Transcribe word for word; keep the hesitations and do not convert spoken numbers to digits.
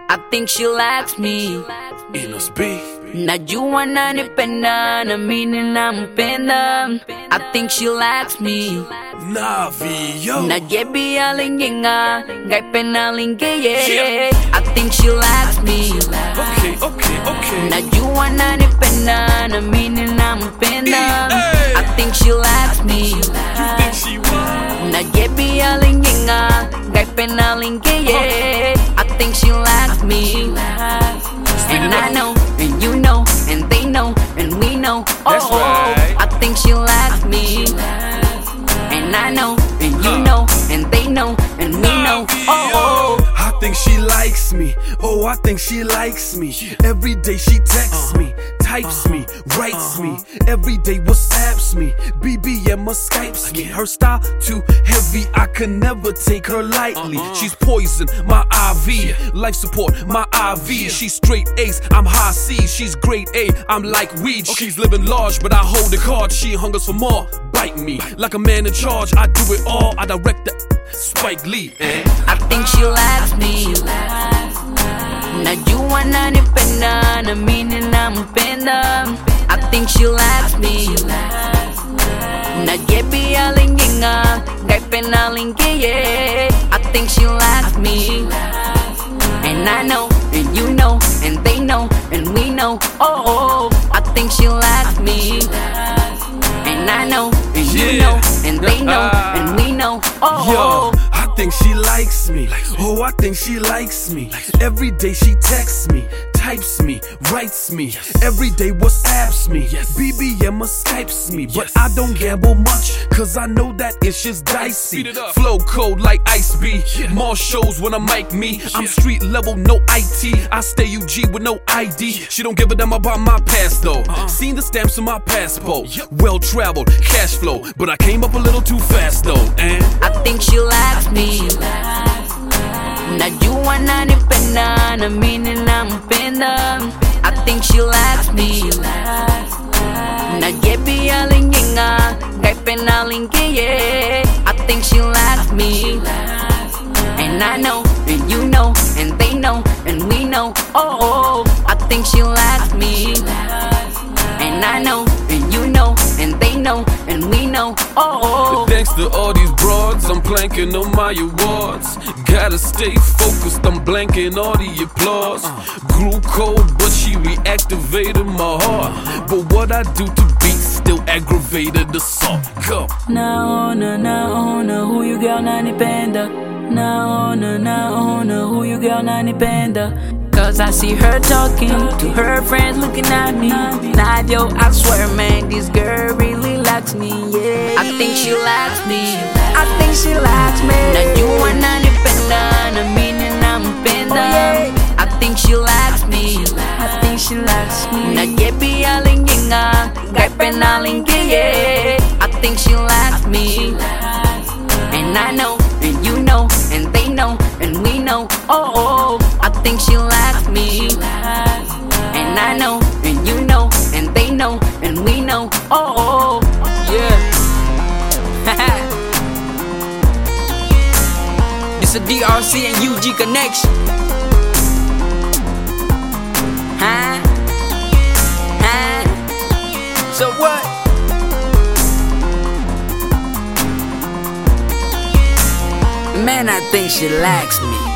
I think she likes me. Inosby. Najua nanipenda na mimi nampenda. I think she likes me. Navio. Najebi alinginga, ngaipenda lingiye. I think she likes me. Okay, okay, okay. Najua nanipenda na mimi nampenda. I think she likes me. You think she what? Najebi alinginga, ngaipenda lingiye. I think she likes me. And I know, and you know, and they know, and we know. Oh, That's right. I think she likes me. And I know, and you know, and they know, and we know. Oh, I think she likes me. Oh, I think she likes me. Every day she texts me, types me, writes me. Every day WhatsApps me, B B M or Skypes me. Her style too heavy, I can never take her lightly. She's poison, my I V. Life support, my I V. She's straight A's, I'm high C. She's grade A, I'm like weed. She's living large, but I hold the card. She hungers for more. Bite me like a man in charge. I do it all. I direct the Spike Lee. Eh? I think she likes me. Najua nanipenda na mimi nampenda. I think she likes me. Najebi alinginga, ngaipenda lingiye. I think she likes me. And I know, and you know, and they know, and we know. Oh, I think she likes me. And I know, and you Yeah. know, and they know, and we know. Oh, Yo, I think she likes me. Oh, I think she likes me. Every day she texts me, types me, writes me. Every day WhatsApps me, B B M or Skypes me. But I don't gamble much, cause I know that it's just dicey. Flow cold like Ice B. More shows when I'm Mike me. I'm street level, no I T. I stay U G with no I D. She don't give a damn about my past though. Seen the stamps on my passport. Well traveled, cash flow. But I came up a little too fast though. And I think she likes me. Najua nanipenda na mimi nampenda. I think she likes me. Najebi alinginga, ngaipenda lingiye. I think she likes me. And I know, and you know, and they know, and we know. Oh, I think she likes me. And I know, and you know, and they know, and we know. Oh, thanks to all these broads, I'm planking on my awards. Gotta stay focused, I'm blanking all the applause. Grew cold, but she reactivated my heart. But what I do to beat still aggravated assault. Go. naona naona huyu girl nanipenda. Naona naona huyu girl nanipenda. Cause I see her talking to her friends looking at me. Nadio, I swear man, this girl really likes me, yeah. I think she likes me. I think she likes me. Najua nanipenda na mimi nampenda. I think she likes me. I think she likes me. Najebi alinginga, ngaipenda lingiye. I think she likes me. And I know, and you know, and they know, and we know. Oh, I think she likes me. And I know, and you know, and they know, and we know. Oh, yeah. It's a D R C and U G connection. Huh? Huh? So what? Man, I think she likes me.